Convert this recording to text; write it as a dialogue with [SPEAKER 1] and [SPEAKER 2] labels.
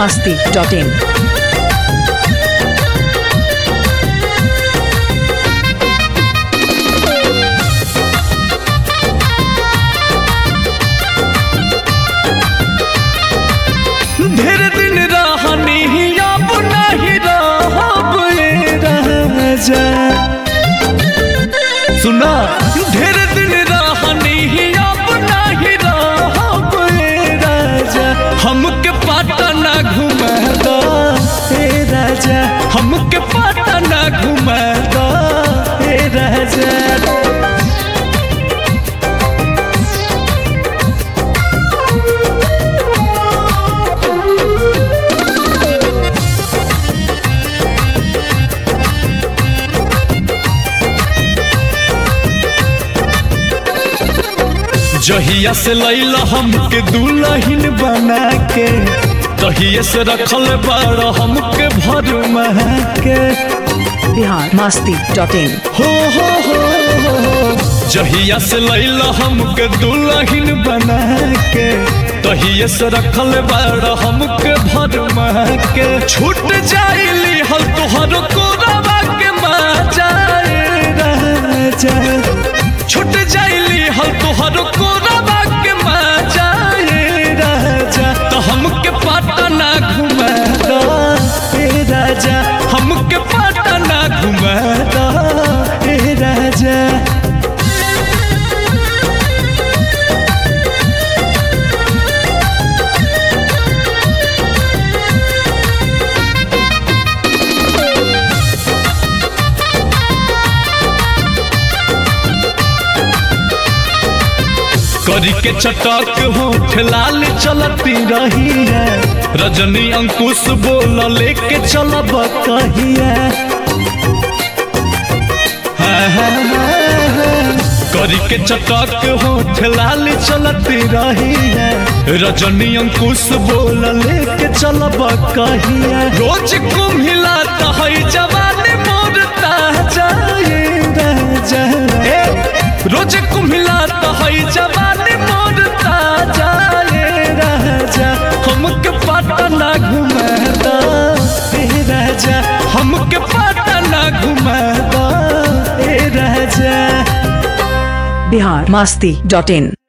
[SPEAKER 1] biharmasti.in।
[SPEAKER 2] ढेर दिन रहनी अब नहीं रहब राजा। सुना ढेर दिन रहनी अब नहीं रहब राजा। हमके पटना घुमा दो राजा, हमके पटना घुमा दो राजा। जहिया से लैला हमके दुल्हन बना के, तहिए से रखल बाड़ हमके भर के।
[SPEAKER 1] biharmasti.in।
[SPEAKER 2] हो जहिया से लैला हमके दुल्हन बना के, तहिए से रखल बाड़ हमके भर के। छूट जाइली हल तोहर कोरवा के मजा राजा। छूट जाइली हल तोहर कोरवा के मजा राजा। तो हमके पटना घुमा दो राजा, हमके पटना घुमा दो राजा। करी के चटक होठ लाल चलती रही है, रजनी अंकुश बोल लेके चलब कहिया। करी के चटक होठ लाल चलती रही है, रजनी अंकुश बोल लेके चलब कहिया। रोज कुम्हिला है जवानी मोर ताजा राजा। रोज कुम्हिला है जवानी मोर ताजा राजा। हमके पटना घुमा दो राजा, हमके पटना घुमा दो राजा।
[SPEAKER 1] biharmasti.in।